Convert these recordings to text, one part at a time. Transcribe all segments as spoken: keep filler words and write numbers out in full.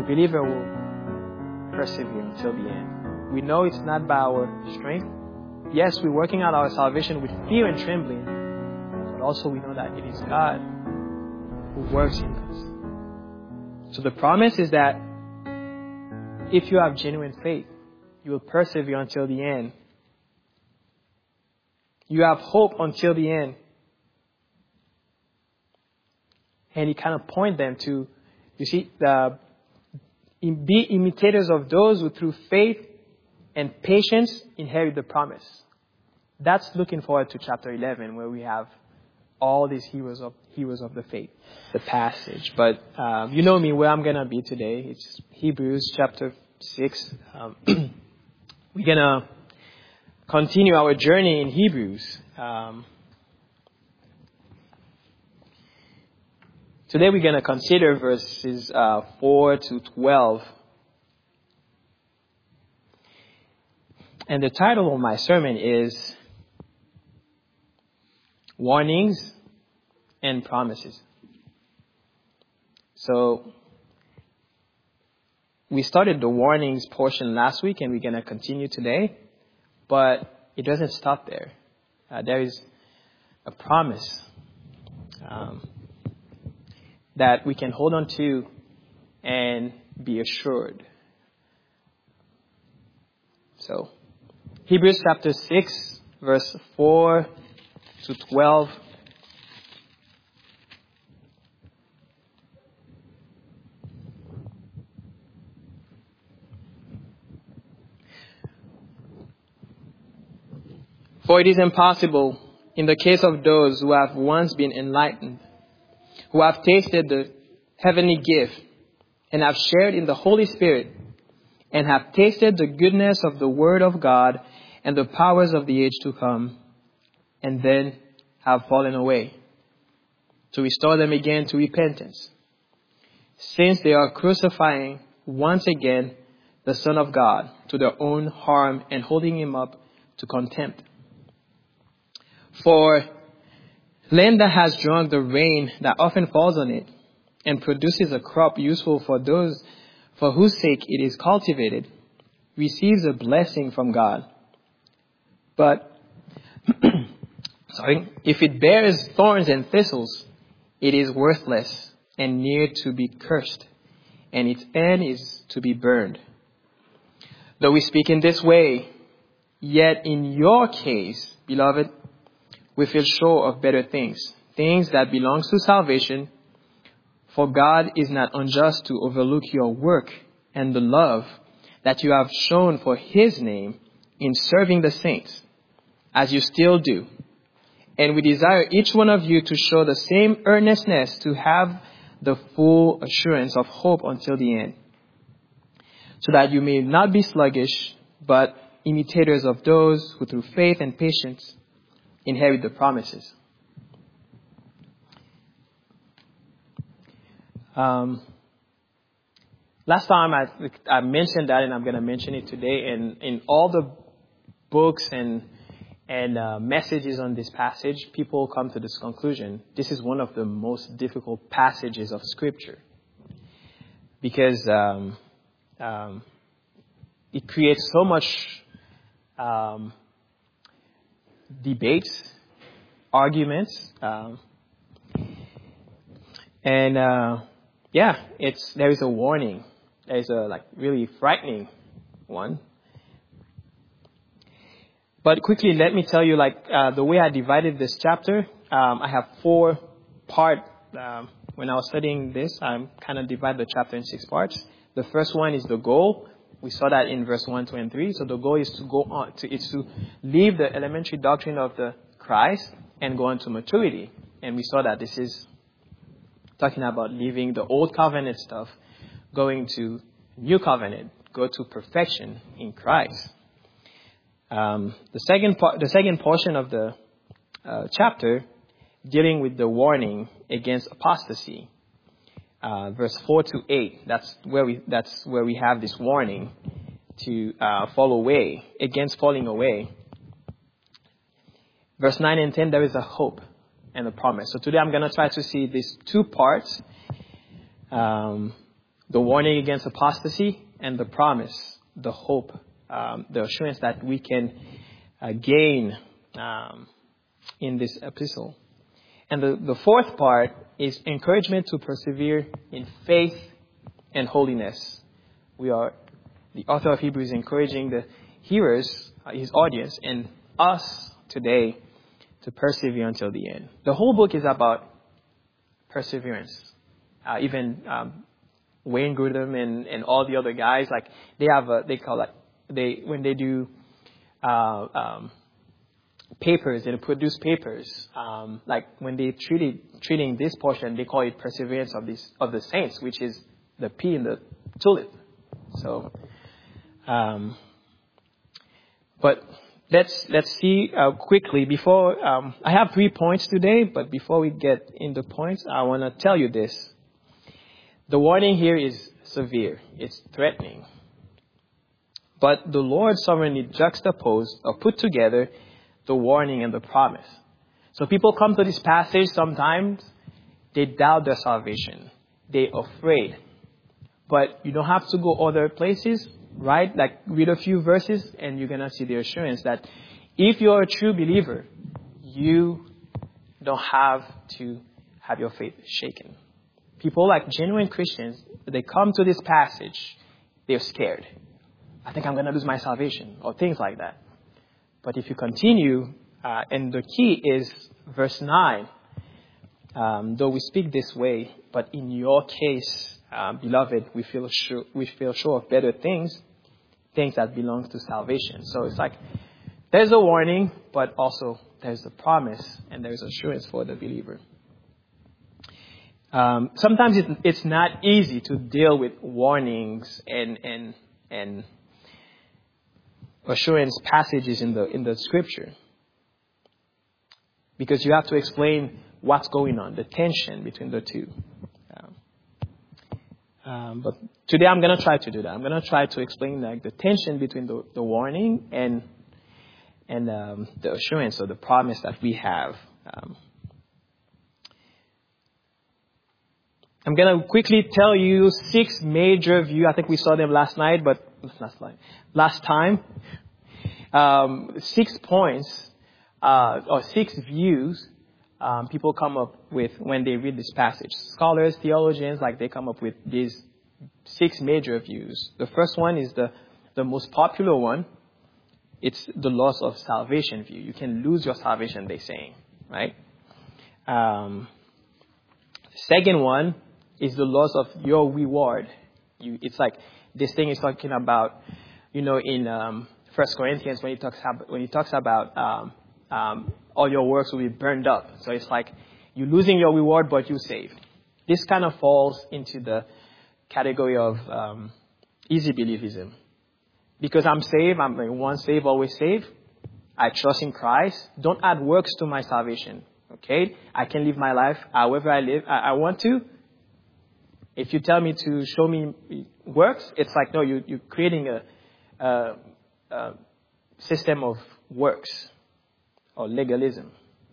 believer will persevere until the end. We know it's not by our strength. Yes, we're working out our salvation with fear and trembling, but also we know that it is God who works in us. So the promise is that if you have genuine faith, you will persevere until the end. You have hope until the end. And he kind of point them to, you see, the, be imitators of those who through faith and patience inherit the promise. That's looking forward to chapter eleven, where we have all these heroes of heroes of the faith, the passage. But um, you know me, where I'm gonna be today. It's Hebrews chapter six. Um, we're gonna continue our journey in Hebrews. Um, today we're gonna consider verses uh, four to twelve. And the title of my sermon is Warnings and Promises. So we started the warnings portion last week, and we're going to continue today. But it doesn't stop there. Uh, there is a promise um, that we can hold on to and be assured. So Hebrews chapter six, verse four to twelve. For it is impossible in the case of those who have once been enlightened, who have tasted the heavenly gift and have shared in the Holy Spirit and have tasted the goodness of the Word of God and the powers of the age to come, and then have fallen away, to restore them again to repentance, since they are crucifying once again the Son of God to their own harm and holding him up to contempt. For land that has drunk the rain that often falls on it and produces a crop useful for those for whose sake it is cultivated, receives a blessing from God. But sorry, if it bears thorns and thistles, it is worthless and near to be cursed, and its end is to be burned. Though we speak in this way, yet in your case, beloved, we feel sure of better things, things that belong to salvation. For God is not unjust to overlook your work and the love that you have shown for his name in serving the saints, as you still do. And we desire each one of you to show the same earnestness, to have the full assurance of hope until the end, so that you may not be sluggish, but imitators of those who through faith and patience inherit the promises. Um, last time I, I mentioned that, and I'm going to mention it today. And in all the books and and uh, messages on this passage, people come to this conclusion: this is one of the most difficult passages of Scripture, because um, um, it creates so much um, debates, arguments, um, and uh, yeah, it's there is a warning. There is a like really frightening one. But quickly, let me tell you, like uh, the way I divided this chapter, um, I have four part. Um, when I was studying this, I kind of divide the chapter in six parts. The first one is the goal. We saw that in verse one, two, and three. So the goal is to go on to it's to leave the elementary doctrine of the Christ and go on to maturity. And we saw that this is talking about leaving the old covenant stuff, going to new covenant, go to perfection in Christ. Um, the second part, the second portion of the uh, chapter, dealing with the warning against apostasy, uh, verse four to eight. That's where we that's where we have this warning to uh, fall away, against falling away. Verse nine and ten, there is a hope and a promise. So today I'm going to try to see these two parts. Um, the warning against apostasy, and the promise, the hope, um, the assurance that we can uh, gain um, in this epistle. And the, the fourth part is encouragement to persevere in faith and holiness. We are, the author of Hebrews, encouraging the hearers, uh, his audience, and us today to persevere until the end. The whole book is about perseverance. Uh, even um, Wayne Grudem and, and all the other guys, like they have a, they call it, they, when they do uh, um, papers, they produce papers, um, like when they treated, treating this portion, they call it perseverance of this, of the saints, which is the P in the tulip. So, um, but let's, let's see uh, quickly before, um, I have three points today, but before we get into points, I want to tell you this. The warning here is severe. It's threatening. But the Lord sovereignly juxtaposed or put together the warning and the promise. So people come to this passage sometimes, they doubt their salvation. They're afraid. But you don't have to go other places, right? Like read a few verses and you're going to see the assurance that if you're a true believer, you don't have to have your faith shaken. People like genuine Christians, they come to this passage, they're scared. I think I'm going to lose my salvation or things like that. But if you continue, uh, and the key is verse nine, um, though we speak this way, but in your case, uh, beloved, we feel sure, we feel sure of better things, things that belong to salvation. So it's like there's a warning, but also there's a promise and there's assurance for the believer. Um, sometimes it, it's not easy to deal with warnings and and and assurance passages in the in the scripture, because you have to explain what's going on, the tension between the two. Um, um, but today I'm going to try to do that. I'm going to try to explain like the tension between the, the warning and and um, the assurance or the promise that we have. Um, I'm going to quickly tell you six major views. I think we saw them last night, but last night, last time. Um, six points uh, or six views um, people come up with when they read this passage. Scholars, theologians, like they come up with these six major views. The first one is the, the most popular one. It's the loss of salvation view. You can lose your salvation, they're saying, right? Um, second one is the loss of your reward. You, it's like this thing is talking about, you know, in um, First Corinthians when he talks about, when he talks about um, um, all your works will be burned up. So it's like you're losing your reward, but you're saved. This kind of falls into the category of um, easy believism. Because I'm saved, I'm like once saved, always saved. I trust in Christ. Don't add works to my salvation. Okay, I can live my life however I live. I, I want to. If you tell me to show me works, it's like, no, you, you're creating a, a, a system of works or legalism.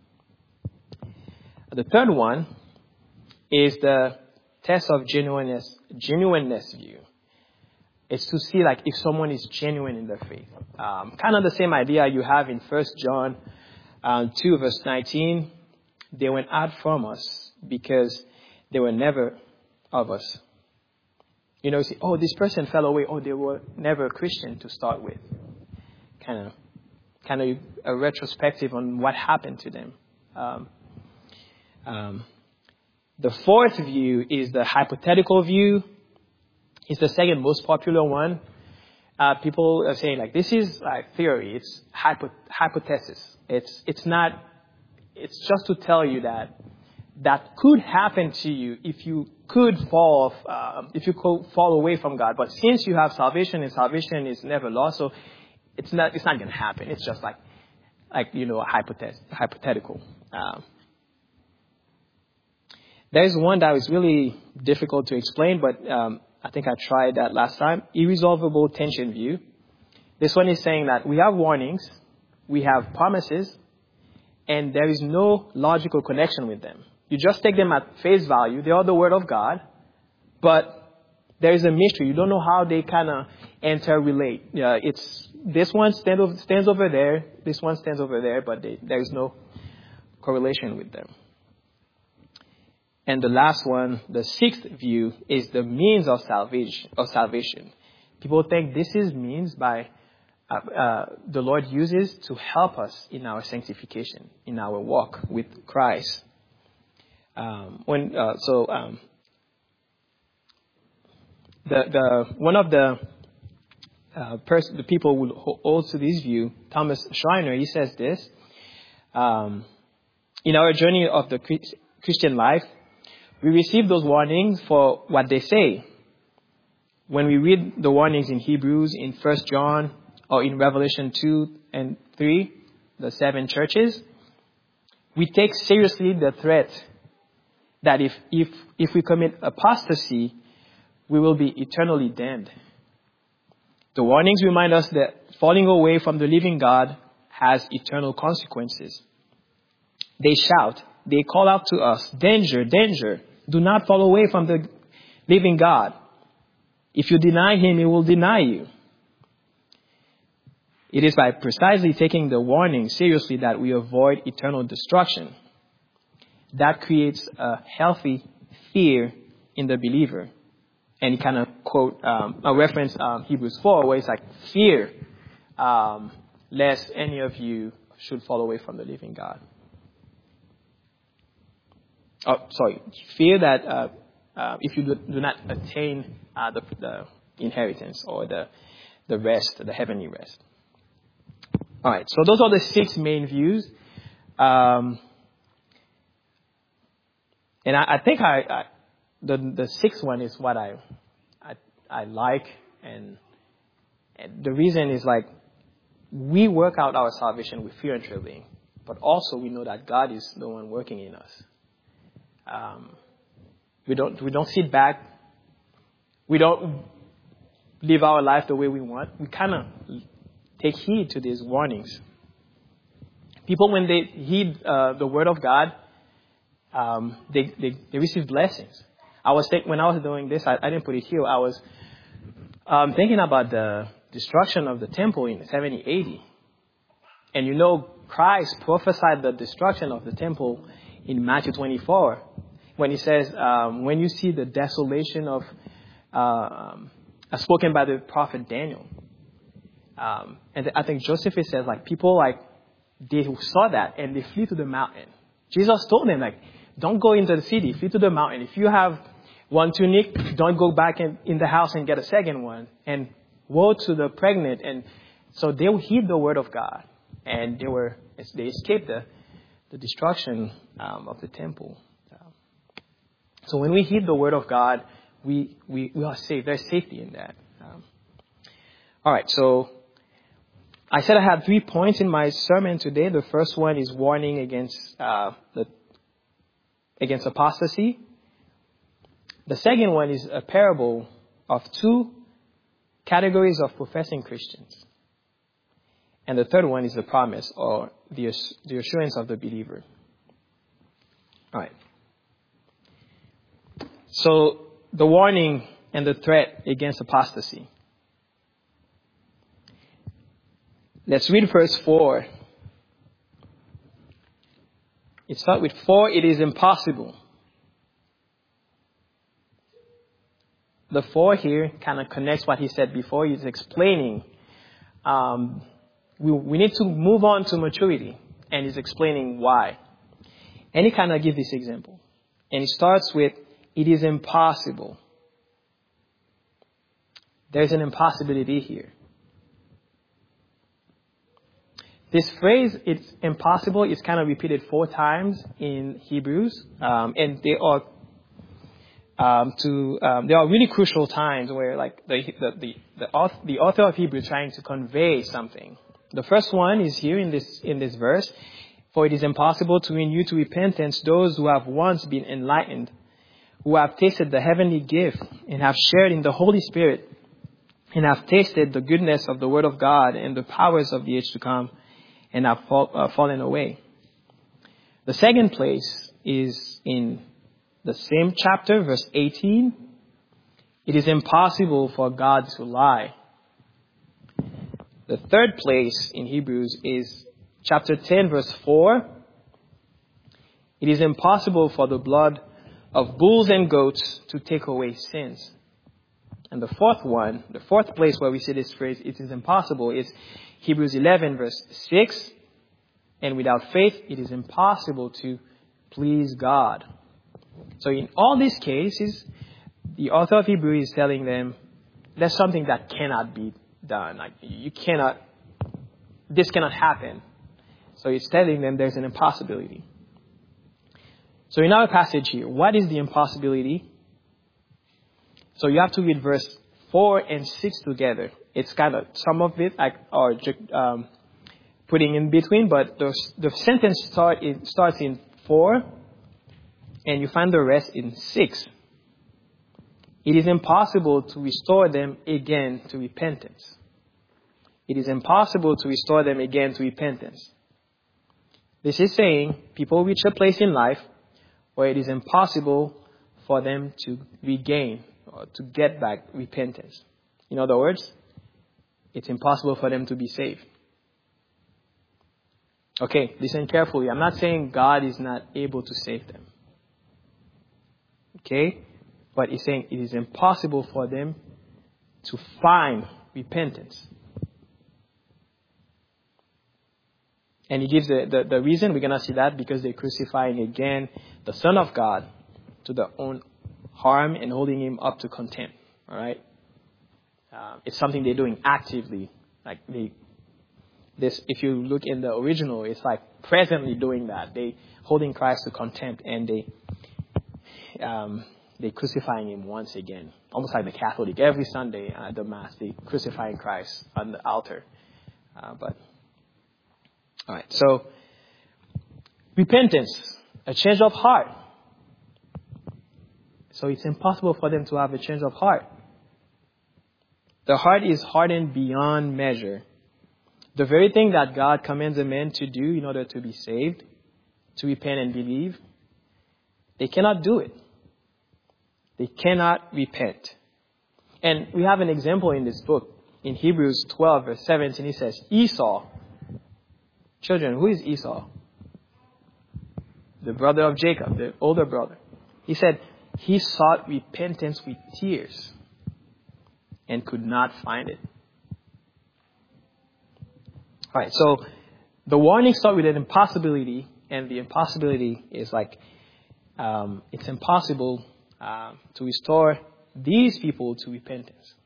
The third one is the test of genuineness, genuineness view. It's to see like if someone is genuine in their faith. Um, kind of the same idea you have in First John um, two, verse nineteen. They went out from us because they were never of us. You know, you see, oh, this person fell away. Oh, they were never a Christian to start with. Kind of, kind of a retrospective on what happened to them. Um, um, the fourth view is the hypothetical view. It's the second most popular one. Uh, people are saying like this is like theory. It's hypo- hypothesis. It's it's not. It's just to tell you that that could happen to you if you could fall off, uh, if you could fall away from God. But since you have salvation, and salvation is never lost, so it's not it's not going to happen. It's just like like you know a hypothet- hypothetical. Um, there's one that was really difficult to explain, but um, I think I tried that last time. Irresolvable tension view. This one is saying that we have warnings, we have promises, and there is no logical connection with them. You just take them at face value. They are the word of God, but There is a mystery. You don't know how they kind of interrelate. Yeah, it's this one stand over, stands over there, this one stands over there, but they, there is no correlation with them. And the last one, the sixth view, is the means of salvation. Of salvation. People think this is means by uh, uh, the Lord uses to help us in our sanctification, in our walk with Christ. Um, when uh, so. Um, The, the, one of the, uh, pers- the people who hold to this view, Thomas Schreiner, he says this, um, in our journey of the Christian life, we receive those warnings for what they say. When we read the warnings in Hebrews, in First John, or in Revelation two and three, the seven churches, we take seriously the threat that if, if, if we commit apostasy, we will be eternally damned. The warnings remind us that falling away from the living God has eternal consequences. They shout, they call out to us, danger, danger, do not fall away from the living God. If you deny him, he will deny you. It is by precisely taking the warning seriously that we avoid eternal destruction. That creates a healthy fear in the believer. And he kind of quote, um, a reference um, Hebrews four, where it's like, fear, um, lest any of you should fall away from the living God. Oh, sorry, fear that uh, uh, if you do, do not attain uh, the, the inheritance or the the rest, the heavenly rest. All right, so those are the six main views. Um, and I, I think I... I The the sixth one is what I I, I like, and, and the reason is like we work out our salvation with fear and trembling, but also we know that God is the one working in us. Um, we don't we don't sit back. We don't live our life the way we want. We kind of take heed to these warnings. People, when they heed uh, the word of God, um, they, they they receive blessings. I was think, when I was doing this, I, I didn't put it here. I was um, thinking about the destruction of the temple in seventy A D. And you know, Christ prophesied the destruction of the temple in Matthew twenty-four, when he says, um, when you see the desolation of, uh, um, as spoken by the prophet Daniel. Um, and I think Josephus says, like, people like, they saw that and they flee to the mountain. Jesus told them, like, don't go into the city, flee to the mountain. If you have one tunic, don't go back in, in the house and get a second one. And woe to the pregnant. And so they heed the word of God. And they were they escaped the, the destruction um, of the temple. Um, so when we heed the word of God, we, we, we are safe. There's safety in that. Um, all right, so I said I had three points in my sermon today. The first one is warning against uh, the against apostasy. The second one is a parable of two categories of professing Christians. And the third one is the promise, or the, the assurance of the believer. All right. So the warning and the threat against apostasy. Let's read verse four. It starts with, for it is impossible. The for here kind of connects what he said before. He's explaining um, we, we need to move on to maturity. And he's explaining why. And he kind of gives this example. And he starts with, it is impossible. There's an impossibility here. This phrase, it's impossible, is kind of repeated four times in Hebrews. Um, and they are um, to um, there are really crucial times where, like, the the the the author, the author of Hebrews is trying to convey something. The first one is here in this in this verse. For it is impossible to win you to repentance those who have once been enlightened, who have tasted the heavenly gift and have shared in the Holy Spirit, and have tasted the goodness of the Word of God and the powers of the age to come, and have fall, uh, fallen away. The second place is in the same chapter, verse eighteen. It is impossible for God to lie. The third place in Hebrews is chapter ten, verse four. It is impossible for the blood of bulls and goats to take away sins. And the fourth one, the fourth place where we see this phrase, it is impossible, is Hebrews eleven, verse six. And without faith, it is impossible to please God. So in all these cases, the author of Hebrews is telling them there's something that cannot be done. Like you cannot, this cannot happen. So he's telling them there's an impossibility. So in our passage here, what is the impossibility? So you have to read verse four and six together. It's kind of, some of it I are um, putting in between, but the, the sentence start in, starts in four, and you find the rest in six. It is impossible to restore them again to repentance. It is impossible to restore them again to repentance. This is saying people reach a place in life where it is impossible for them to regain or to get back repentance. In other words, it's impossible for them to be saved. Okay, listen carefully. I'm not saying God is not able to save them. Okay? But he's saying it is impossible for them to find repentance. And he gives the, the, the reason, we're going to see that, because they're crucifying again the Son of God to their own harm and holding him up to contempt. All right? Uh, it's something they're doing actively. Like they, this, if you look in the original, it's like presently doing that. They holding Christ to contempt, and they, um, they crucifying him once again, almost like the Catholic. Every Sunday at the Mass, they crucifying Christ on the altar. Uh, but all right, so repentance, a change of heart. So it's impossible for them to have a change of heart. The heart is hardened beyond measure. The very thing that God commands a man to do in order to be saved, to repent and believe, they cannot do it. They cannot repent. And we have an example in this book. In Hebrews twelve, verse seventeen, it says, Esau. Children, who is Esau? The brother of Jacob, the older brother. He said he sought repentance with tears and could not find it. All right, so the warning starts with an impossibility, and the impossibility is like um, it's impossible uh, to restore these people to repentance.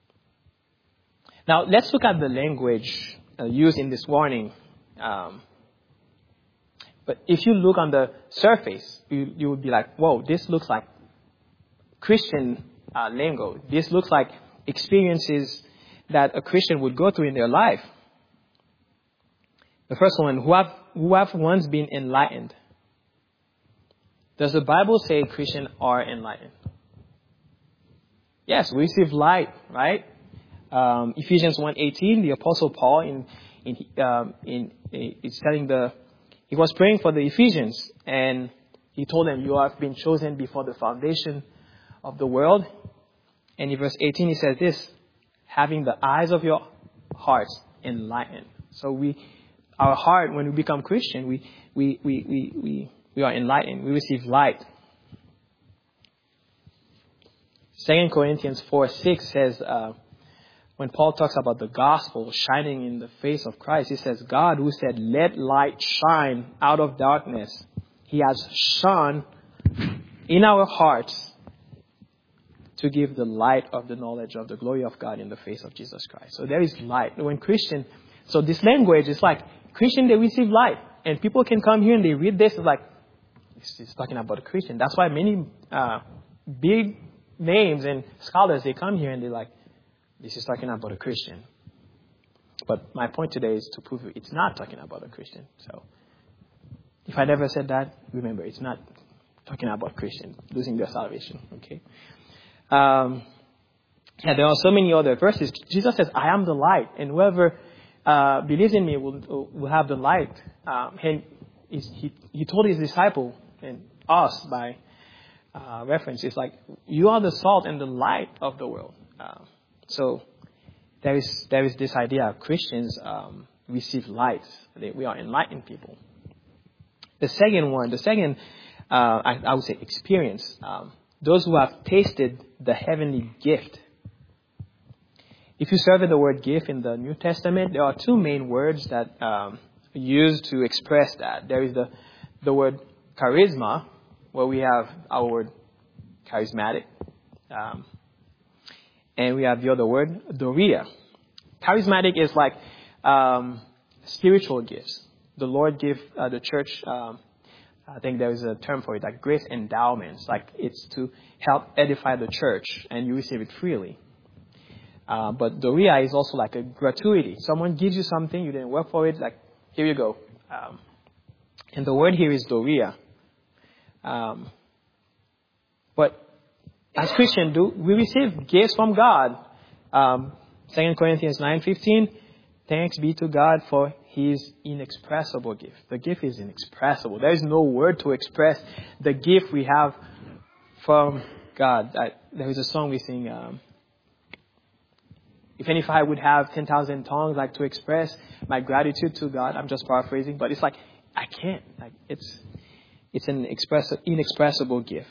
Now, let's look at the language uh, used in this warning. Um, but if you look on the surface, you, you would be like, whoa, this looks like Christian uh, lingo. This looks like experiences that a Christian would go through in their life. The first one, who have, who have once been enlightened. Does the Bible say Christians are enlightened? Yes, we receive light, right? Um, Ephesians one eighteen, the Apostle Paul in in um, in is telling the he was praying for the Ephesians, and he told them, "You have been chosen before the foundation of the world." And in verse eighteen, he says this: "Having the eyes of your hearts enlightened." So we, our heart, when we become Christian, we we we we we, we are enlightened. We receive light. Second Corinthians four six says, uh, when Paul talks about the gospel shining in the face of Christ, he says, God who said, let light shine out of darkness, he has shone in our hearts to give the light of the knowledge of the glory of God in the face of Jesus Christ. So there is light. When Christian, so this language is like, Christian, they receive light. And people can come here and they read this, it's like, it's talking about a Christian. That's why many uh, big names and scholars, they come here and they're like, this is talking about a Christian. But my point today is to prove it's not talking about a Christian. So if I never said that, remember, it's not talking about Christian losing their salvation. Okay. Um, and there are so many other verses. Jesus says, I am the light, and whoever uh, believes in me will, will have the light. Um, and he, he told his disciple and us by uh, reference. It's like you are the salt and the light of the world. Uh, so there is there is this idea of Christians um, receive light. They, we are enlightened people. The second one, the second, uh, I, I would say experience. Um, those who have tasted the heavenly gift. If you survey the word gift in the New Testament, there are two main words that um, are used to express that. There is the the word charisma, where we have our word charismatic, um, and we have the other word, doria. Charismatic is like um, spiritual gifts. The Lord give uh, the church, um, I think there is a term for it, like grace endowments. Like it's to help edify the church, and you receive it freely. Uh, but doria is also like a gratuity. Someone gives you something, you didn't work for it, like, here you go. Um, and the word here is doria. Um, but as Christians, do we receive gifts from God? Um, Second Corinthians nine fifteen, thanks be to God for His inexpressible gift. The gift is inexpressible. There is no word to express the gift we have from God. I, there is a song we sing, um, If and if I would have ten thousand tongues, like to express my gratitude to God. I'm just paraphrasing, but it's like, I can't. Like it's, it's an express, inexpressible gift.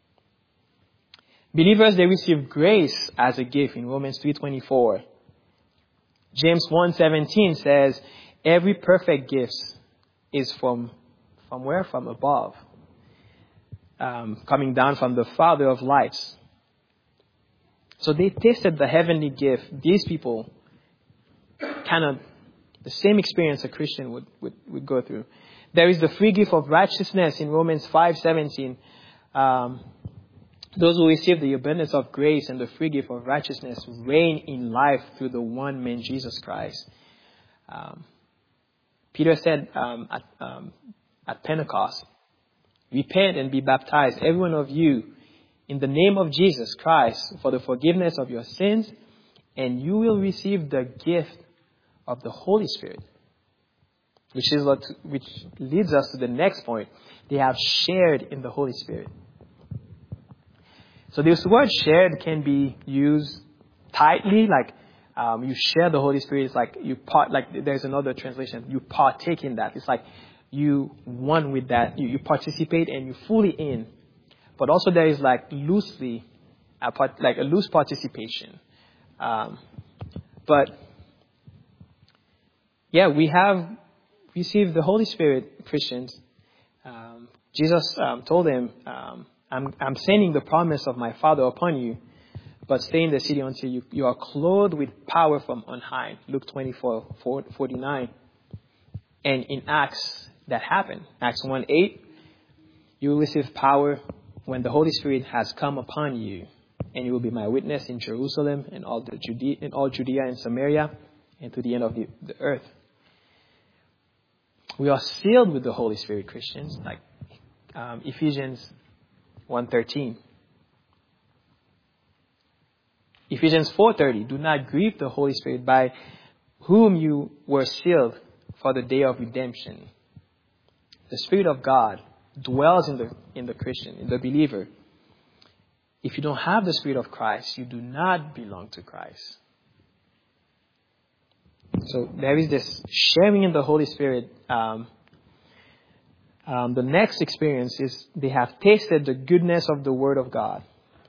Believers, they receive grace as a gift in Romans three twenty-four. James one seventeen says, every perfect gift is from, from where? From above. Um, coming down from the Father of lights. So they tasted the heavenly gift. These people kind of the same experience a Christian would, would, would go through. There is the free gift of righteousness in Romans five seventeen. Um, those who receive the abundance of grace and the free gift of righteousness reign in life through the one man, Jesus Christ. Um, Peter said um, at, um, at Pentecost, repent and be baptized, every one of you, in the name of Jesus Christ, for the forgiveness of your sins, and you will receive the gift of the Holy Spirit. Which is what, which leads us to the next point. They have shared in the Holy Spirit. So this word shared can be used tightly, like um, you share the Holy Spirit. It's like you part. Like there's another translation. You partake in that. It's like you one with that. You, you participate and you fully in. But also there is like loosely, a part, like a loose participation. Um, but yeah, we have received the Holy Spirit, Christians. Um, Jesus um, told them, um, I'm, I'm sending the promise of my Father upon you, but stay in the city until you, you are clothed with power from on high. Luke twenty-four forty-nine. And in Acts, that happened. Acts one eight, you will receive power when the Holy Spirit has come upon you, and you will be my witness in Jerusalem and all the Judea, in all Judea and Samaria, and to the end of the, the earth. We are sealed with the Holy Spirit, Christians, like um, Ephesians one thirteen. Ephesians four thirty, do not grieve the Holy Spirit, by whom you were sealed for the day of redemption. The Spirit of God dwells in the in the Christian, in the believer. If you don't have the Spirit of Christ, you do not belong to Christ. So there is this sharing in the Holy Spirit. Um, um, the next experience is they have tasted the goodness of the Word of God.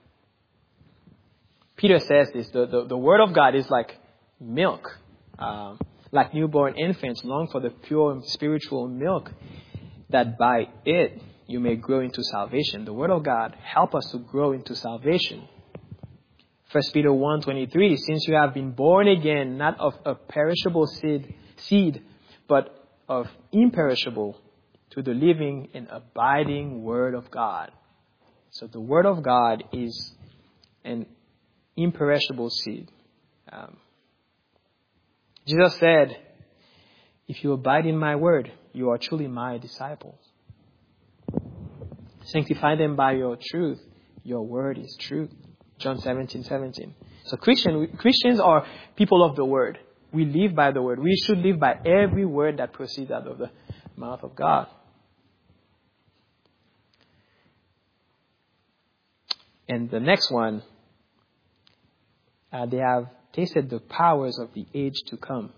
Peter says this, the, the, the Word of God is like milk. Um, like newborn infants long for the pure spiritual milk, that by it you may grow into salvation. The Word of God help us to grow into salvation. First Peter one twenty-three, since you have been born again, not of a perishable seed, seed, but of imperishable, to the living and abiding Word of God. So the Word of God is an imperishable seed. Um, Jesus said, if you abide in my word, you are truly my disciples. Sanctify them by your truth. Your word is truth. John seventeen seventeen. So Christian, Christians are people of the word. We live by the word. We should live by every word that proceeds out of the mouth of God. And the next one, uh, they have tasted the powers of the age to come.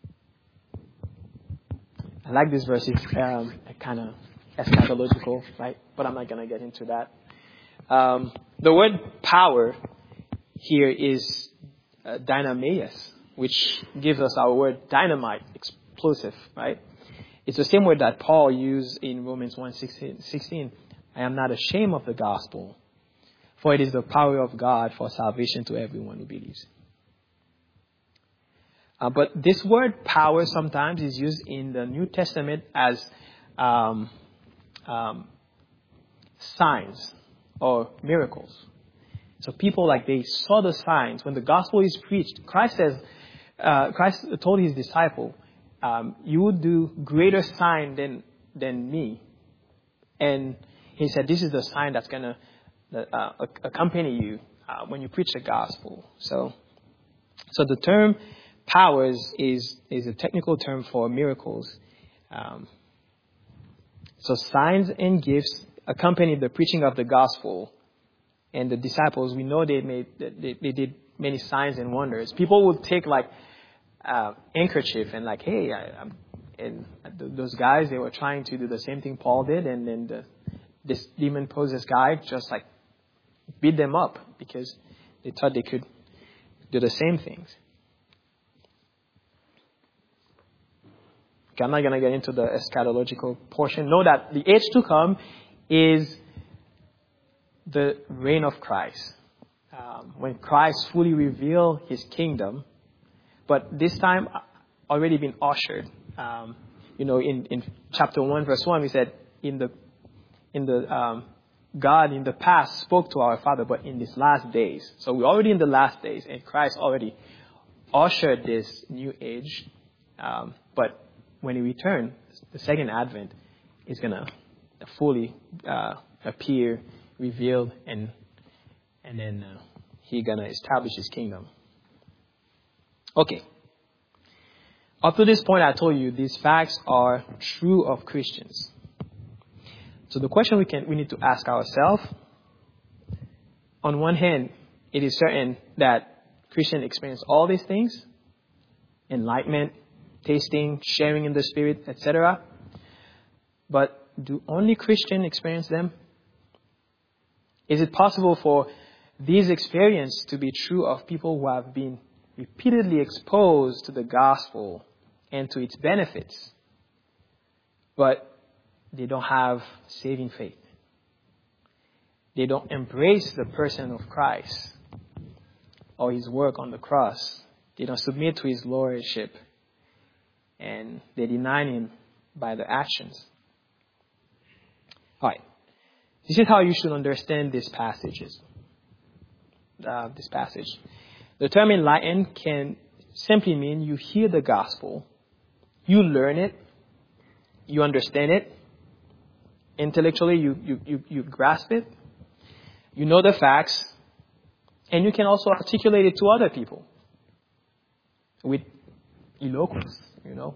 I like these verses, um, kind of eschatological, right? But I'm not going to get into that. Um, the word power here is uh, dynamias, which gives us our word dynamite, explosive, right? It's the same word that Paul used in Romans one sixteen. I am not ashamed of the gospel, for it is the power of God for salvation to everyone who believes. Uh, but this word power sometimes is used in the New Testament as um, um, signs or miracles. So people, like, they saw the signs. When the gospel is preached, Christ says, uh, Christ told his disciple, um, you will do greater sign than, than me. And he said, this is the sign that's going to uh, accompany you uh, when you preach the gospel. So, so the term powers is, is a technical term for miracles. Um, so signs and gifts accompany the preaching of the gospel. And the disciples, we know they made they, they did many signs and wonders. People would take like uh, handkerchief and like, hey, I, I'm, and those guys, they were trying to do the same thing Paul did, and then the, this demon possessed guy just like beat them up because they thought they could do the same things. Okay, I'm not going to get into the eschatological portion. Know that the age to come is the reign of Christ. Um, when Christ fully revealed his kingdom, but this time already been ushered. Um, you know, in, in chapter one, verse one, we said, in the, in the, um, God in the past spoke to our Father, but in these last days. So we're already in the last days, and Christ already ushered this new age. Um, but when he returns, the second advent is going to fully uh, appear, revealed, and and then uh, he's going to establish his kingdom. Okay. Up to this point, I told you these facts are true of Christians. So the question we can we need to ask ourselves, on one hand, it is certain that Christians experience all these things, enlightenment, tasting, sharing in the Spirit, et cetera. But do only Christians experience them? Is it possible for these experiences to be true of people who have been repeatedly exposed to the gospel and to its benefits, but they don't have saving faith? They don't embrace the person of Christ or his work on the cross. They don't submit to his lordship, and they deny him by their actions. All right. This is how you should understand these passages. Uh, this passage. The term enlightened can simply mean you hear the gospel, you learn it, you understand it, intellectually you, you, you, you grasp it, you know the facts, and you can also articulate it to other people with eloquence, you know,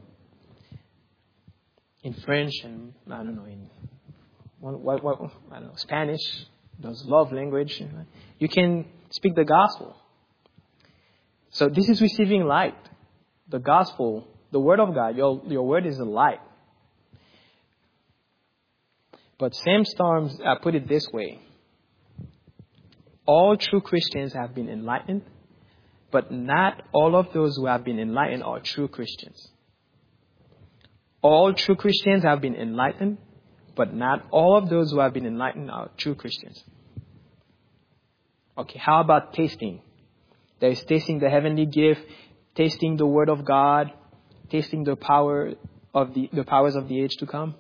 in French and, I don't know, in what, what, what, I don't know, Spanish, those love language. You know, you can speak the gospel. So this is receiving light. The gospel, the word of God, your, your word is a light. But Sam Storms uh, put it this way. All true Christians have been enlightened, but not all of those who have been enlightened are true Christians. All true Christians have been enlightened, but not all of those who have been enlightened are true Christians. Okay, how about tasting? There is tasting the heavenly gift, tasting the word of God, tasting the power of the, the powers of the age to come.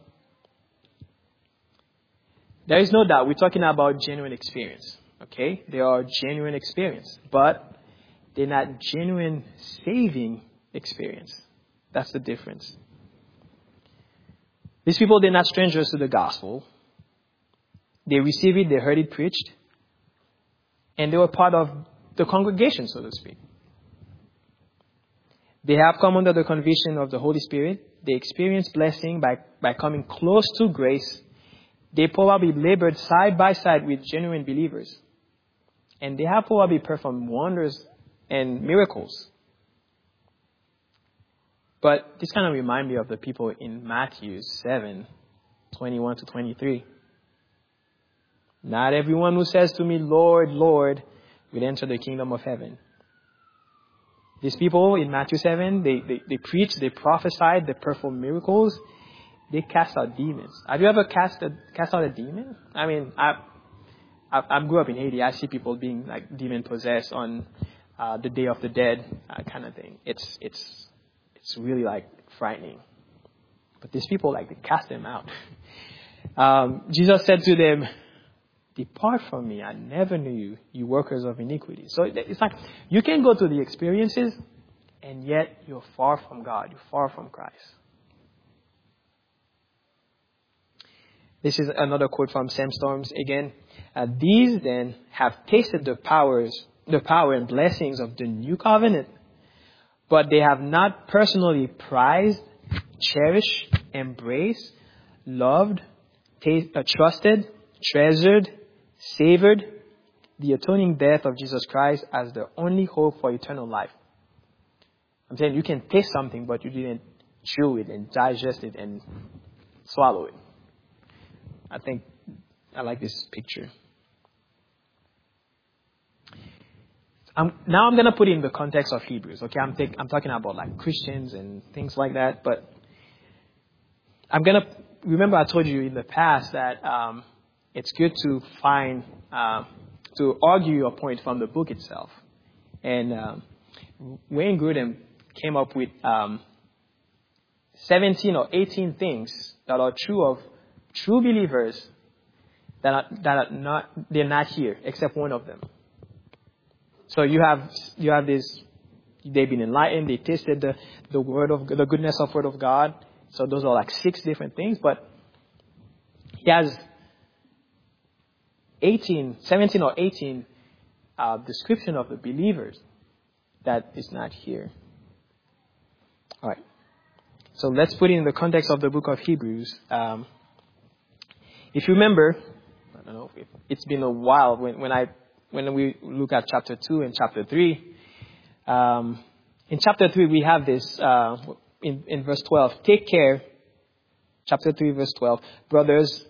There is no doubt we're talking about genuine experience. Okay, they are genuine experience, but they're not genuine saving experience. That's the difference. These people, they're not strangers to the gospel. They received it, they heard it preached, and they were part of the congregation, so to speak. They have come under the conviction of the Holy Spirit. They experienced blessing by, by coming close to grace. They probably labored side by side with genuine believers. And they have probably performed wonders and miracles. But this kind of reminds me of the people in Matthew seven, twenty-one to twenty-three. Not everyone who says to me, Lord, Lord, will enter the kingdom of heaven. These people in Matthew seven, they, they, they preach, they prophesied, they perform miracles, they cast out demons. Have you ever cast a, cast out a demon? I mean, I, I, I grew up in Haiti. I see people being like demon possessed on uh, the Day of the Dead uh, kind of thing. It's it's it's really like frightening. But these people, like, they cast them out. um, Jesus said to them, depart from me, I never knew you, you workers of iniquity. So it's like you can go through the experiences and yet you're far from God. You're far from Christ. This is another quote from Sam Storms again. Uh, These then have tasted the powers, the power and blessings of the new covenant, but they have not personally prized, cherished, embraced, loved, taste, uh, trusted, treasured, savored the atoning death of Jesus Christ as the only hope for eternal life. I'm saying you can taste something, but you didn't chew it and digest it and swallow it. I think I like this picture. I'm, now I'm going to put it in the context of Hebrews. Okay, I'm, take, I'm talking about like Christians and things like that. But I'm going to, remember I told you in the past that um, it's good to find, uh, to argue your point from the book itself. And um, Wayne Grudem came up with um, seventeen or eighteen things that are true of true believers that are, that are not, they're not here, except one of them. So you have, you have this, they've been enlightened, they tasted the, the word of, the goodness of word of God. So those are like six different things, but he has eighteen, seventeen or eighteen uh, description of the believers that is not here. All right. So let's put it in the context of the book of Hebrews. Um, if you remember, I don't know, it's been a while when, when I when we look at chapter two and chapter three. Um, in chapter three, we have this uh, in, in verse twelve. Take care, chapter three, verse twelve. Brothers,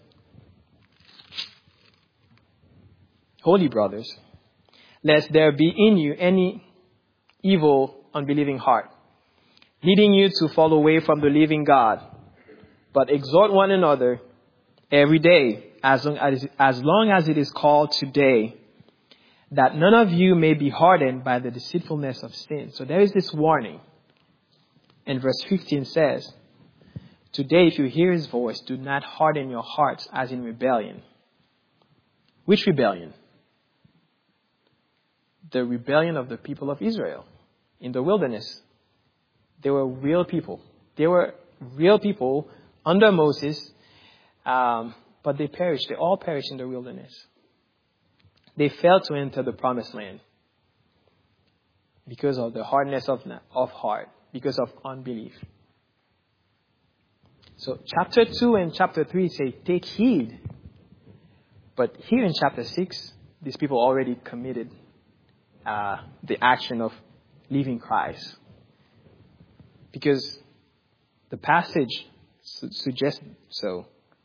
holy brothers, lest there be in you any evil, unbelieving heart, leading you to fall away from the living God. But exhort one another every day, as long as, as long as it is called today, that none of you may be hardened by the deceitfulness of sin. So there is this warning. And verse fifteen says, today if you hear his voice, do not harden your hearts as in rebellion. Which rebellion? The rebellion of the people of Israel in the wilderness. They were real people. They were real people under Moses, um, but they perished. They all perished in the wilderness. They failed to enter the promised land because of the hardness of, of heart, because of unbelief. So chapter two and chapter three say, take heed. But here in chapter six, these people already committed uh, the action of leaving Christ. Because the passage su- suggests so.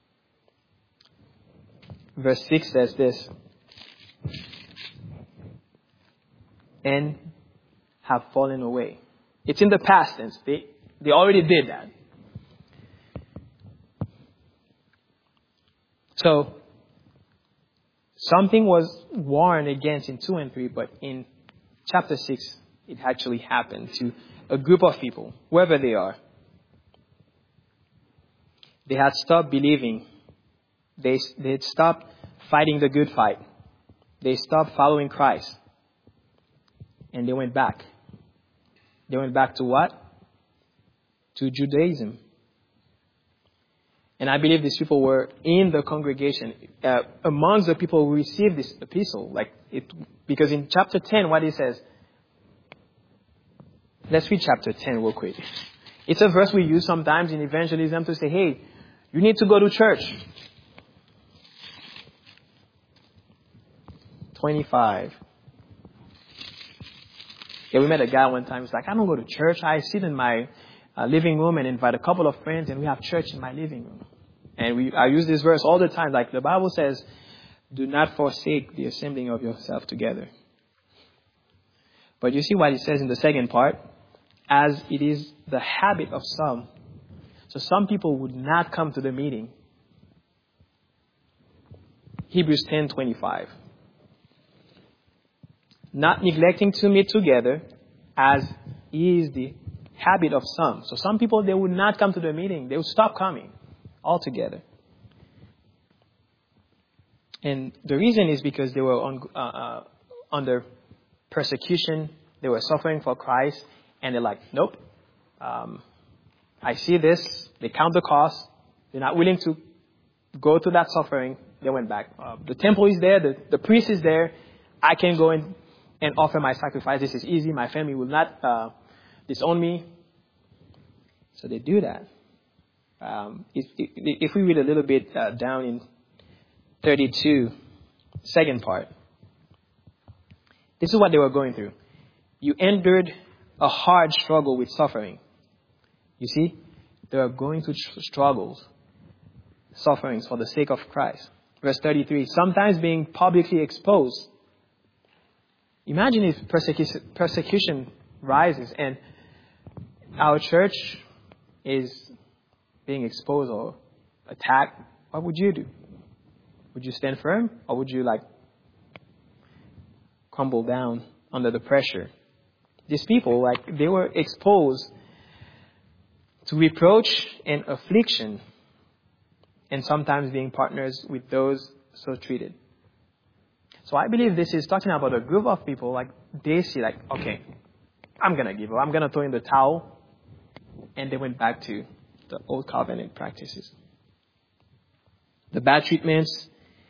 Verse six says this, and have fallen away. It's in the past tense. They, they already did that. So, something was warned against in two and three, but in chapter six, it actually happened to a group of people, wherever they are. They had stopped believing. They, they had stopped fighting the good fight. They stopped following Christ. And they went back. They went back to what? To Judaism. And I believe these people were in the congregation, uh, amongst the people who received this epistle. Like it, because in chapter ten, what it says, let's read chapter ten real quick. It's a verse we use sometimes in evangelism to say, hey, you need to go to church. twenty-five. Yeah, we met a guy one time. He's like, I don't go to church. I sit in my uh, living room and invite a couple of friends, and we have church in my living room. And we, I use this verse all the time. Like the Bible says, do not forsake the assembling of yourself together. But you see what it says in the second part, as it is the habit of some. So some people would not come to the meeting. Hebrews ten twenty-five. Not neglecting to meet together, as is the habit of some. So some people, they would not come to the meeting. They would stop coming altogether. And the reason is because they were on, uh, uh, under persecution. They were suffering for Christ. And they're like, nope. Um, I see this. They count the cost. They're not willing to go through that suffering. They went back. Uh, the temple is there. The, the priest is there. I can go in and offer my sacrifice. This is easy. My family will not uh, disown me. So they do that. Um, if, if, if we read a little bit uh, down in thirty-two, second part, this is what they were going through. You endured a hard struggle with suffering. You see, they are going through struggles, sufferings for the sake of Christ. Verse thirty-three, sometimes being publicly exposed. Imagine if persecution, persecution rises and our church is being exposed or attacked. What would you do? Would you stand firm, or would you like crumble down under the pressure? These people, like, they were exposed to reproach and affliction, and sometimes being partners with those so treated. So I believe this is talking about a group of people, like, they see, like, okay, I'm going to give up. I'm going to throw in the towel. And they went back to the old covenant practices. The bad treatments,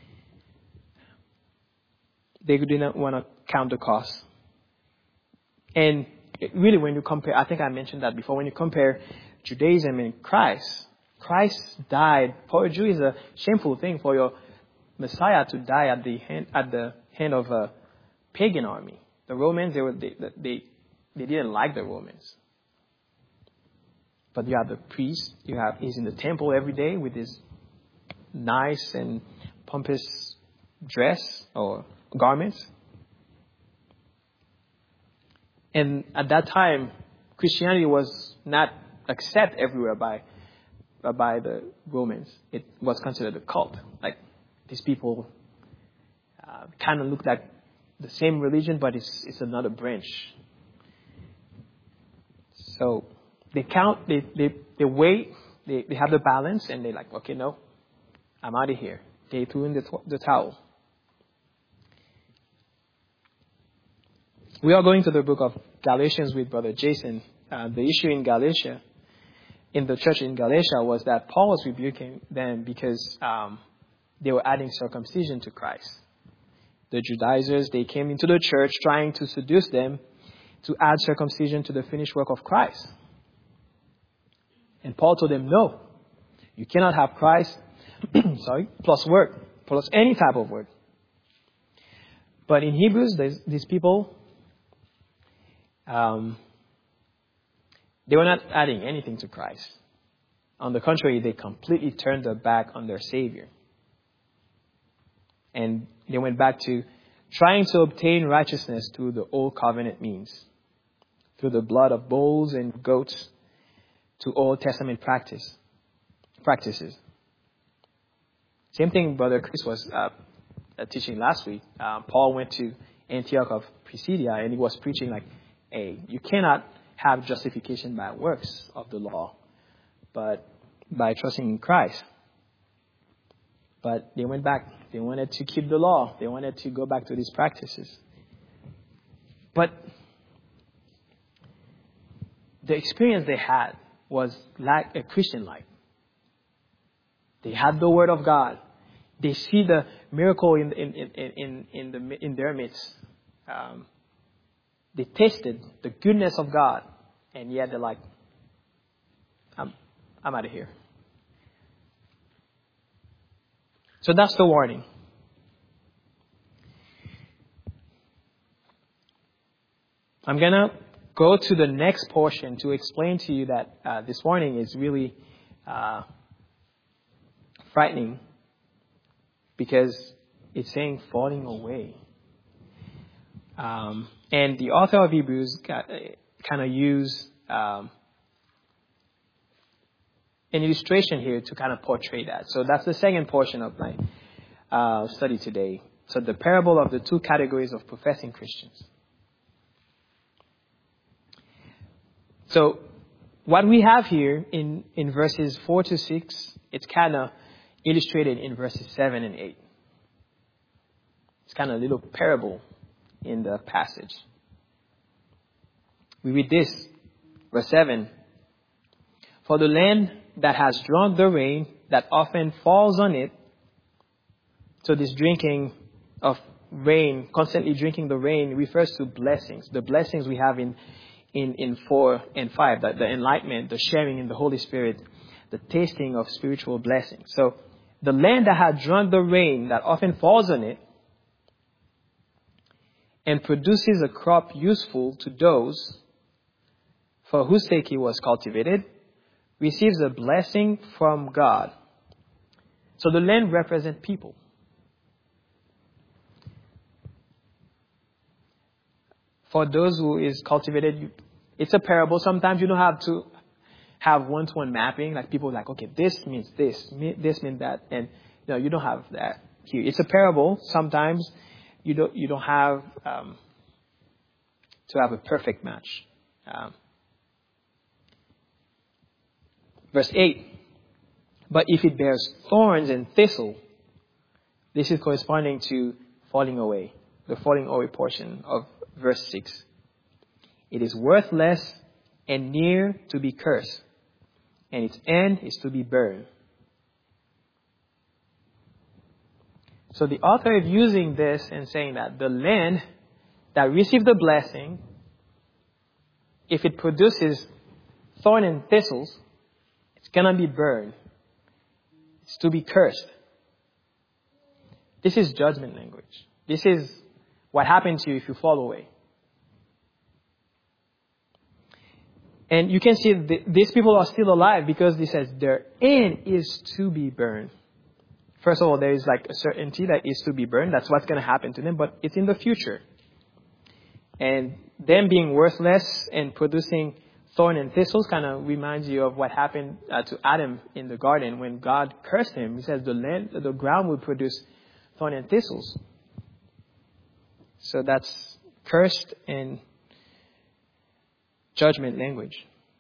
they did not want to count the cost. And really, when you compare, I think I mentioned that before, when you compare Judaism and Christ, Christ died. For a Jew, is a shameful thing for your Messiah to die at the hand, at the hand of a pagan army. The Romans, they were they, they they didn't like the Romans. But you have the priest. You have he's in the temple every day with his nice and pompous dress or garments. And at that time, Christianity was not accepted everywhere by by the Romans. It was considered a cult. Like, these people uh, kind of look like the same religion, but it's it's another branch. So they count, they they, they weigh, they, they have the balance, and they're like, okay, no, I'm out of here. They threw in the, the towel. We are going to the book of Galatians with Brother Jason. Uh, the issue in Galatia, in the church in Galatia, was that Paul was rebuking them because um, they were adding circumcision to Christ. The Judaizers, they came into the church trying to seduce them to add circumcision to the finished work of Christ. And Paul told them, no, you cannot have Christ, sorry, plus work, plus any type of work. But in Hebrews, these people, um, they were not adding anything to Christ. On the contrary, they completely turned their back on their Savior. And they went back to trying to obtain righteousness through the old covenant means, through the blood of bulls and goats, to Old Testament practice practices. Same thing Brother Chris was uh, teaching last week. Uh, Paul went to Antioch of Pisidia, and he was preaching like, hey, you cannot have justification by works of the law, but by trusting in Christ. But they went back. They wanted to keep the law. They wanted to go back to these practices. But the experience they had was like a Christian life. They had the Word of God. They see the miracle in in in in, in the in their midst. Um, they tasted the goodness of God, and yet they're like, "I'm I'm out of here." So that's the warning. I'm going to go to the next portion to explain to you that uh, this warning is really uh, frightening because it's saying falling away. Um, and the author of Hebrews got, uh, kind of used um, an illustration here to kind of portray that. So that's the second portion of my uh, study today. So the parable of the two categories of professing Christians. So what we have here in, in verses four to six, it's kind of illustrated in verses seven and eight. It's kind of a little parable in the passage. We read this, verse seven. For the land that has drunk the rain that often falls on it, so this drinking of rain, constantly drinking the rain, refers to blessings. The blessings we have in In, in four and five, the, the enlightenment, the sharing in the Holy Spirit, the tasting of spiritual blessings. So the land that had drunk the rain that often falls on it and produces a crop useful to those for whose sake it was cultivated, receives a blessing from God. So the land represents people. For those who is cultivated, you, it's a parable. Sometimes you don't have to have one-to-one mapping. Like people are like, okay, this means this, this means that, and you know, you don't have that here. It's a parable. Sometimes you don't you don't have um, to have a perfect match. Um, verse eight. But if it bears thorns and thistle, this is corresponding to falling away, the falling away portion of verse six. It is worthless and near to be cursed, and its end is to be burned. So the author is using this and saying that the land that received the blessing, if it produces thorn and thistles, it's going to be burned. It's to be cursed. This is judgment language. This is what happens to you if you fall away. And you can see th- these people are still alive because it says their end is to be burned. First of all, there is like a certainty that is to be burned. That's what's going to happen to them, but it's in the future. And them being worthless and producing thorn and thistles kind of reminds you of what happened uh, to Adam in the garden when God cursed him. He says the land, the ground will produce thorn and thistles. So that's cursed and judgment language.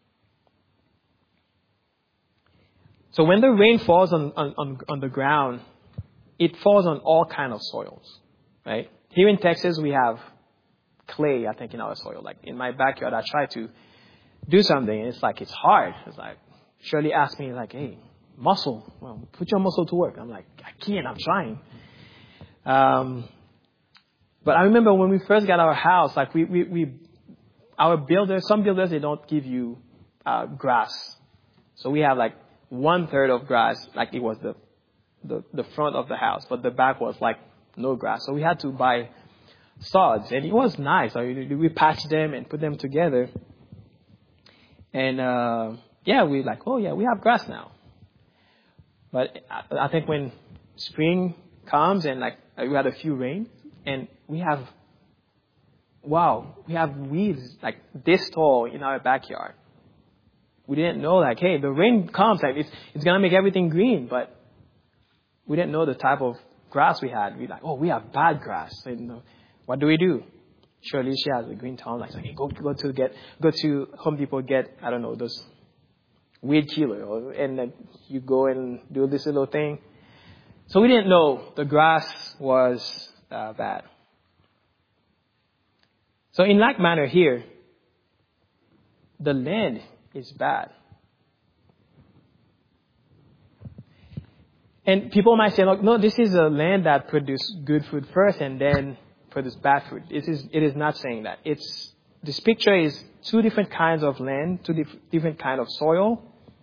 So when the rain falls on, on, on the ground, it falls on all kinds of soils, right? Here in Texas, we have clay, I think, in our soil. Like in my backyard, I try to do something, and it's like, it's hard. It's like, Shirley asked me, like, hey, muscle, well, put your muscle to work. I'm like, I can't, I'm trying. Um, but I remember when we first got our house, like we, we, we our builders, some builders, they don't give you uh, grass. So we have like one third of grass, like it was the, the, the front of the house, but the back was like no grass. So we had to buy sods, and it was nice. So we patched them and put them together. And uh, yeah, we like, oh yeah, we have grass now. But I, I think when spring comes and like we had a few rain, and we have, wow, we have weeds like this tall in our backyard. We didn't know, like, hey, the rain comes, like it's it's gonna make everything green, but we didn't know the type of grass we had. We like, oh, we have bad grass. And what do we do? Surely she has a green thumb, like, hey, go go to get go to Home Depot, get I don't know those weed killer, and then you go and do this little thing. So we didn't know the grass was uh, bad. So in like manner here, the land is bad. And people might say, look, no, this is a land that produced good food first and then produced bad food. It is, it is not saying that. It's, this picture is two different kinds of land, two dif- different kind of soil.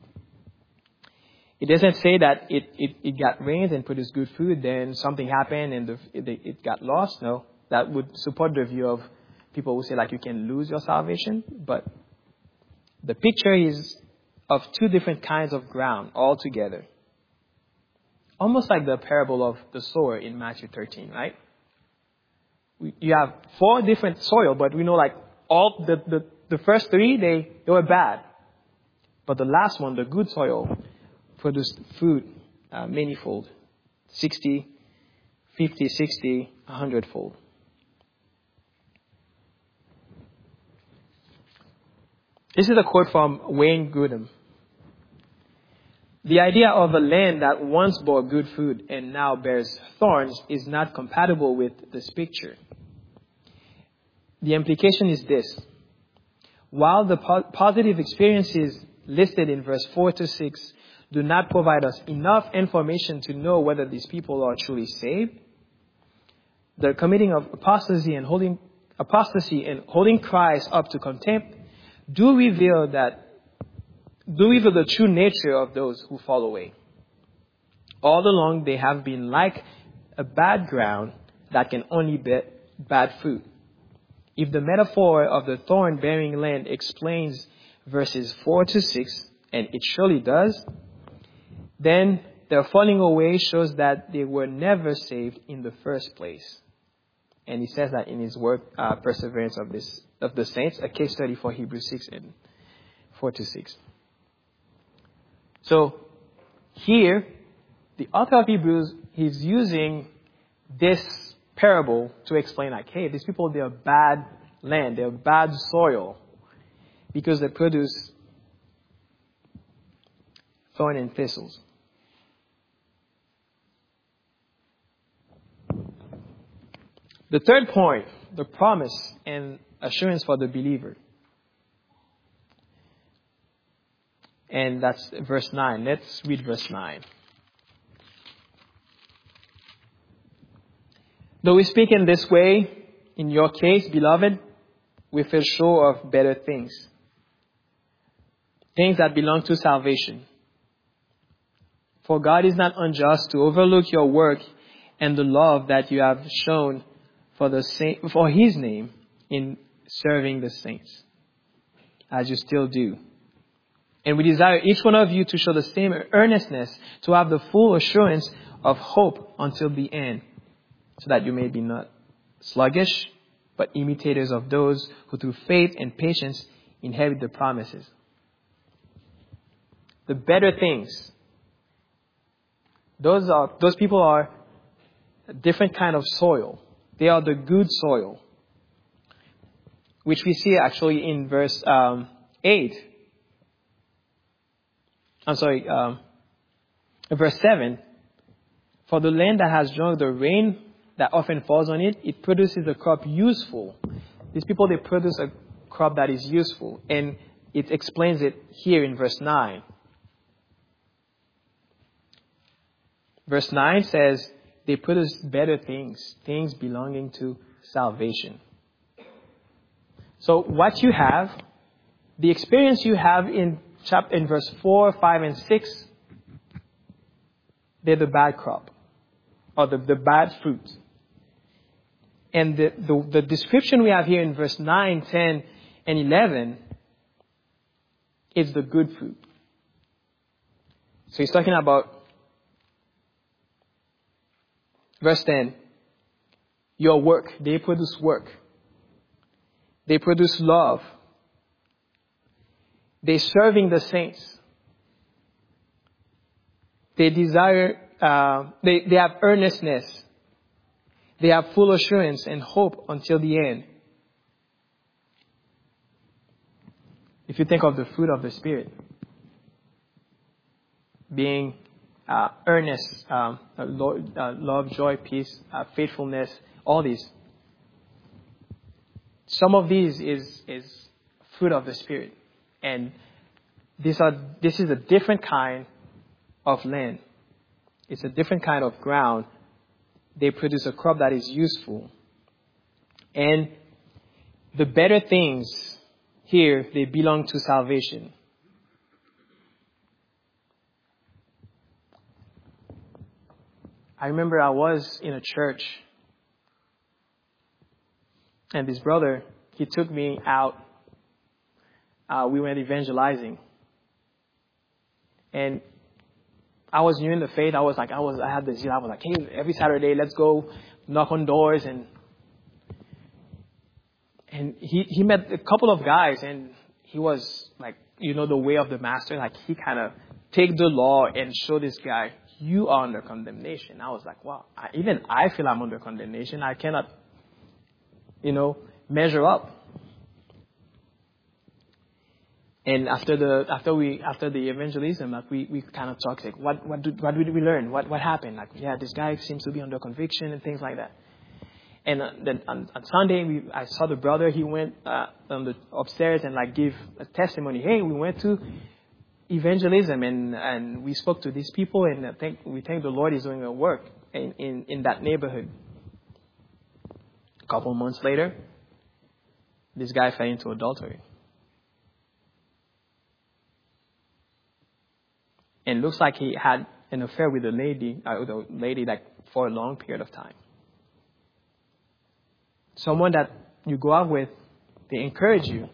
It doesn't say that it, it, it got rains and produced good food, then something happened and the, it, it got lost. No, that would support the view of people will say like you can lose your salvation, but the picture is of two different kinds of ground altogether. Almost like the parable of the sower in Matthew thirteen, right? You have four different soil, but we know like all the, the, the first three, they, they were bad. But the last one, the good soil, produced fruit uh, manifold, sixty, fifty, sixty, one hundred fold. This is a quote from Wayne Grudem. The idea of a land that once bore good fruit and now bears thorns is not compatible with this picture. The implication is this. While the po- positive experiences listed in verse four to six do not provide us enough information to know whether these people are truly saved, the committing of apostasy and holding apostasy and holding Christ up to contempt do reveal that do reveal the true nature of those who fall away. All along they have been like a bad ground that can only bear bad fruit. If the metaphor of the thorn-bearing land explains verses four to six, and it surely does, then their falling away shows that they were never saved in the first place. And he says that in his work, uh, Perseverance of this of the Saints, a case study for Hebrews six and four to six. So here, the author of Hebrews, he's using this parable to explain like, hey, these people, they're bad land, they're bad soil because they produce thorn and thistles. The third point, the promise and assurance for the believer. And that's verse nine. Let's read verse nine. Though we speak in this way, in your case, beloved, we feel sure of better things. Things that belong to salvation. For God is not unjust to overlook your work and the love that you have shown for the sa- for His name in serving the saints, as you still do. And we desire each one of you to show the same earnestness, to have the full assurance of hope until the end, so that you may be not sluggish, but imitators of those who through faith and patience inherit the promises. The better things. Those are those people are a different kind of soil. They are the good soil, which we see actually in verse um, eight. I'm sorry, um, verse seven. For the land that has drunk the rain that often falls on it, it produces a crop useful. These people, they produce a crop that is useful. And it explains it here in verse nine. Verse nine says, they produce better things, things belonging to salvation. So what you have, the experience you have in chapter in verse four, five, and six, they're the bad crop, or the, the bad fruit. And the, the, the description we have here in verse nine, ten, and eleven is the good fruit. So he's talking about verse ten, your work. They produce work. They produce love. They're serving the saints. They desire, uh, they, they have earnestness. They have full assurance and hope until the end. If you think of the fruit of the Spirit, being uh, earnest, um, uh, love, joy, peace, uh, faithfulness, all these. Some of these is is fruit of the Spirit, and these are this is a different kind of land. It's a different kind of ground. They produce a crop that is useful, and the better things here, they belong to salvation. I remember I was in a church, and this brother, he took me out. Uh, we went evangelizing. And I was new in the faith. I was like, I was, I had this zeal. I was like, hey, every Saturday, let's go knock on doors. And and he, he met a couple of guys, and he was like, you know, the way of the master. Like, he kind of take the law and show this guy, you are under condemnation. I was like, wow, I, even I feel I'm under condemnation. I cannot, you know, measure up. And after the after we after the evangelism, like we, we kind of talked like, what what did what did we learn? What what happened? Like, yeah, this guy seems to be under conviction and things like that. And uh, then on, on Sunday, we I saw the brother. He went uh, on the upstairs and like give a testimony. Hey, we went to evangelism and and we spoke to these people, and I think we think the Lord is doing a work in in, in that neighborhood. A couple months later, this guy fell into adultery. And looks like he had an affair with a lady, uh, with a lady like for a long period of time. Someone that you go out with, they encourage you,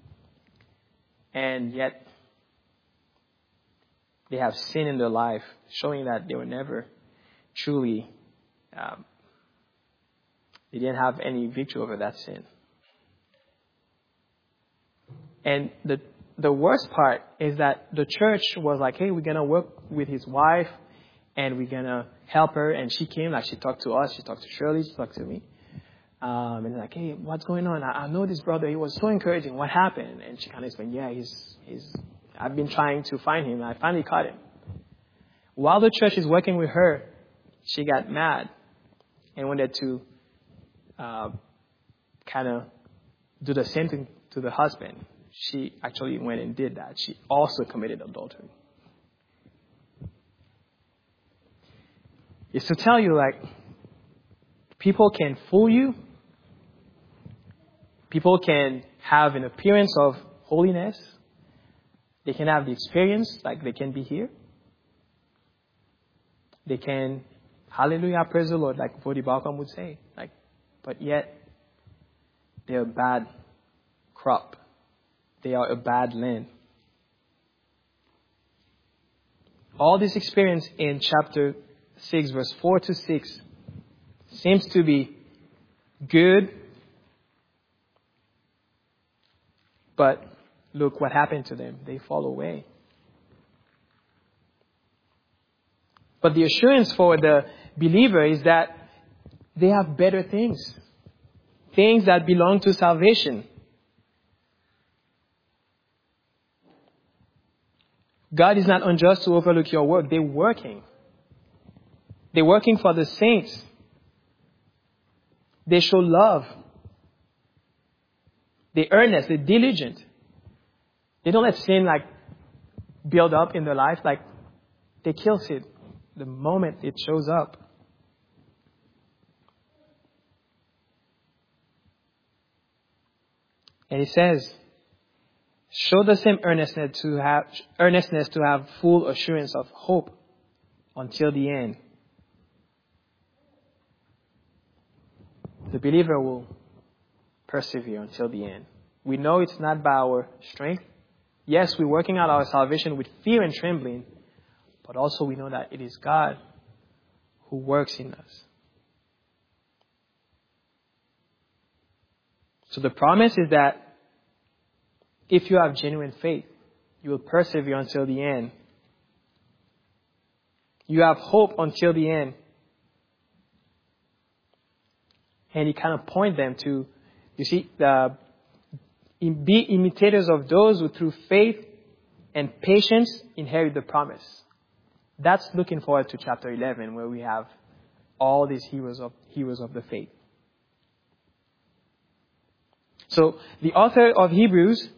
and yet they have sin in their life, showing that they were never truly, um, they didn't have any victory over that sin. And the The worst part is that the church was like, hey, we're going to work with his wife and we're going to help her. And she came, like she talked to us. She talked to Shirley. She talked to me. Um, and like, hey, what's going on? I, I know this brother. He was so encouraging. What happened? And she kind of explained, yeah, he's, he's, I've been trying to find him. I finally caught him. While the church is working with her, she got mad and wanted to uh, kind of do the same thing to the husband. She actually went and did that. She also committed adultery. It's to tell you, like, people can fool you. People can have an appearance of holiness. They can have the experience, like they can be here. They can, hallelujah, praise the Lord, like Vodi Balcom would say. Like, but yet, they're a bad crop. They are a bad land. All this experience in chapter six, verse four to six, seems to be good. But look what happened to them. They fall away. But the assurance for the believer is that they have better things. Things that belong to salvation. God is not unjust to overlook your work. They're working. They're working for the saints. They show love. They're earnest. They're diligent. They don't let sin like build up in their life. Like they kill sin the moment it shows up. And he says, show the same earnestness to have earnestness to have full assurance of hope until the end. The believer will persevere until the end. We know it's not by our strength. Yes, we're working out our salvation with fear and trembling, but also we know that it is God who works in us. So the promise is that if you have genuine faith, you will persevere until the end. You have hope until the end. And he kind of point them to, you see, the, be imitators of those who through faith and patience inherit the promise. That's looking forward to chapter eleven, where we have all these heroes of heroes of the faith. So the author of Hebrews,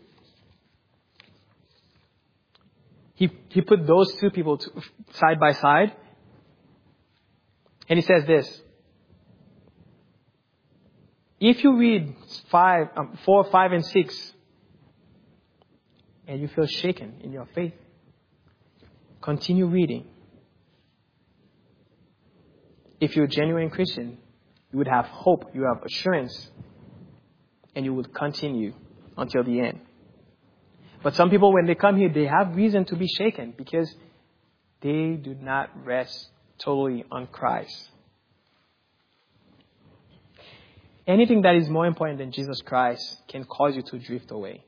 He he put those two people to, side by side. And he says this. If you read five, um, four, five, and six, and you feel shaken in your faith, continue reading. If you're a genuine Christian, you would have hope, you have assurance and you will continue until the end. But some people, when they come here, they have reason to be shaken because they do not rest totally on Christ. Anything that is more important than Jesus Christ can cause you to drift away.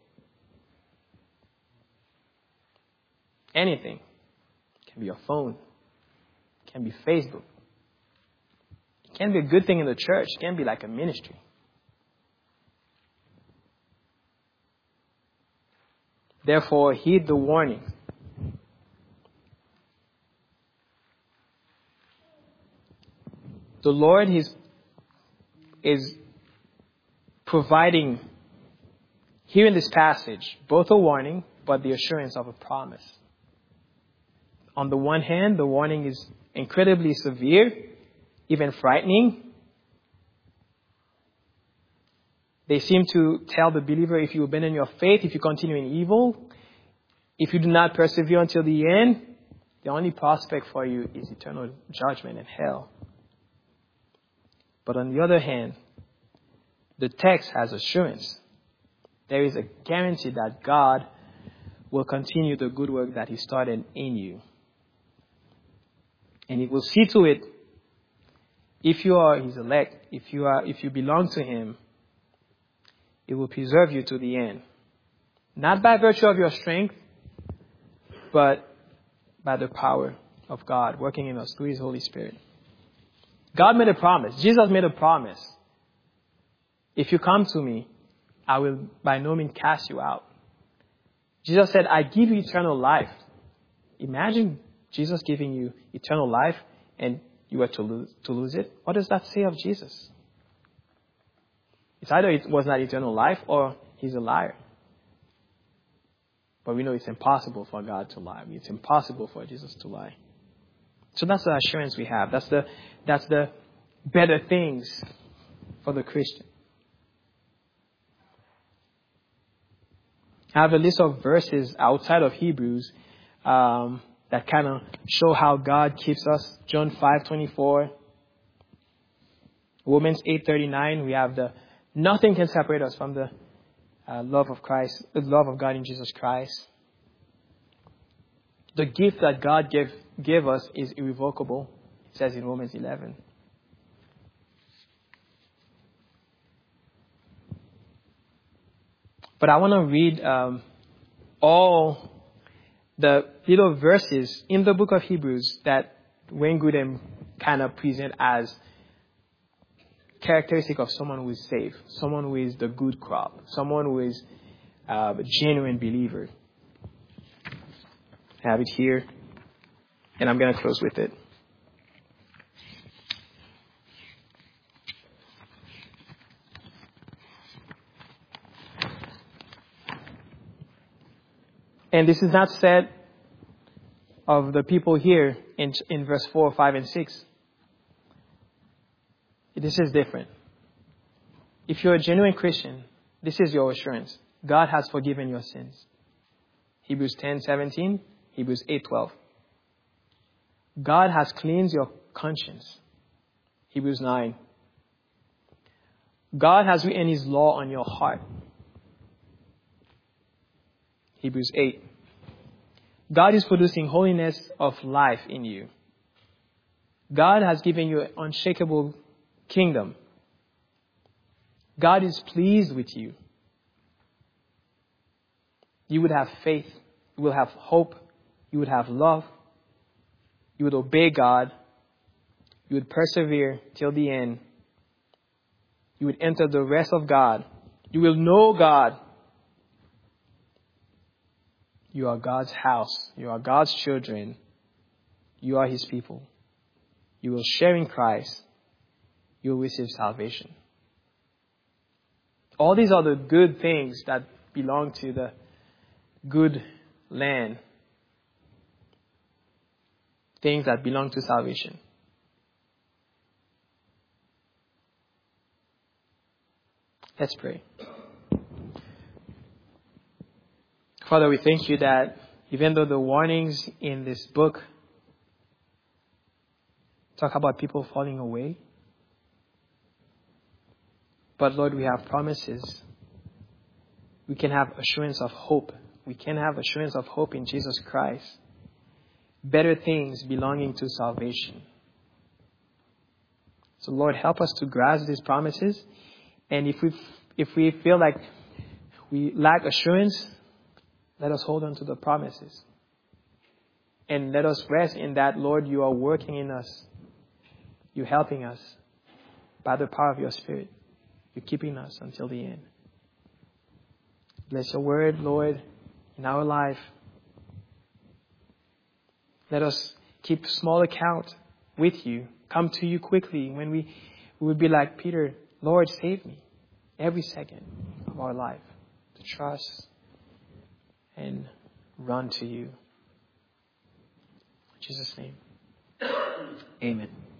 Anything. It can be your phone. It can be Facebook. It can be a good thing in the church. It can be like a ministry. Therefore, heed the warning. The Lord is, is providing here in this passage both a warning but the assurance of a promise. On the one hand, the warning is incredibly severe, even frightening. They seem to tell the believer, if you abandon your faith, if you continue in evil, if you do not persevere until the end, the only prospect for you is eternal judgment and hell. But on the other hand, the text has assurance. There is a guarantee that God will continue the good work that He started in you. And He will see to it, if you are His elect, if you are, if you belong to Him, It will preserve you to the end. Not by virtue of your strength, but by the power of God working in us through His Holy Spirit. God made a promise. Jesus made a promise. If you come to me, I will by no means cast you out. Jesus said, I give you eternal life. Imagine Jesus giving you eternal life and you were to lose, to lose it. What does that say of Jesus? It's either it was not eternal life or He's a liar. But we know it's impossible for God to lie. It's impossible for Jesus to lie. So that's the assurance we have. That's the, that's the better things for the Christian. I have a list of verses outside of Hebrews um, that kind of show how God keeps us. John five twenty-four, Romans eight thirty-nine. We have the nothing can separate us from the uh, love of Christ, the love of God in Jesus Christ. The gift that God gave gave us is irrevocable. It says in Romans eleven. But I want to read um, all the little verses in the book of Hebrews that Wayne Grudem kind of present as characteristic of someone who is saved, someone who is the good crop, someone who is uh, a genuine believer. I have it here, and I'm going to close with it. And this is not said of the people here in, in verse four, five, and six. This is different. If you're a genuine Christian, this is your assurance. God has forgiven your sins. Hebrews ten seventeen, Hebrews eight twelve. God has cleansed your conscience. Hebrews nine. God has written His law on your heart. Hebrews eight. God is producing holiness of life in you. God has given you an unshakable kingdom. God is pleased with you. You would have faith. You will have hope. You would have love. You would obey God. You would persevere till the end. You would enter the rest of God. You will know God. You are God's house. You are God's children. You are His people. You will share in Christ. You will receive salvation. All these are the good things that belong to the good land. Things that belong to salvation. Let's pray. Father, we thank you that even though the warnings in this book talk about people falling away, but Lord, we have promises we can have assurance of hope. We can have assurance of hope in Jesus Christ. Better things belonging to salvation. So Lord, help us to grasp these promises. And if we if we feel like we lack assurance, let us hold on to the promises. And let us rest in that, Lord, you are working in us. You're helping us by the power of your Spirit. You're keeping us until the end. Bless your word, Lord, in our life. Let us keep small account with you. Come to you quickly when we, we would be like Peter, Lord, save me every second of our life. To trust and run to you. In Jesus' name. Amen.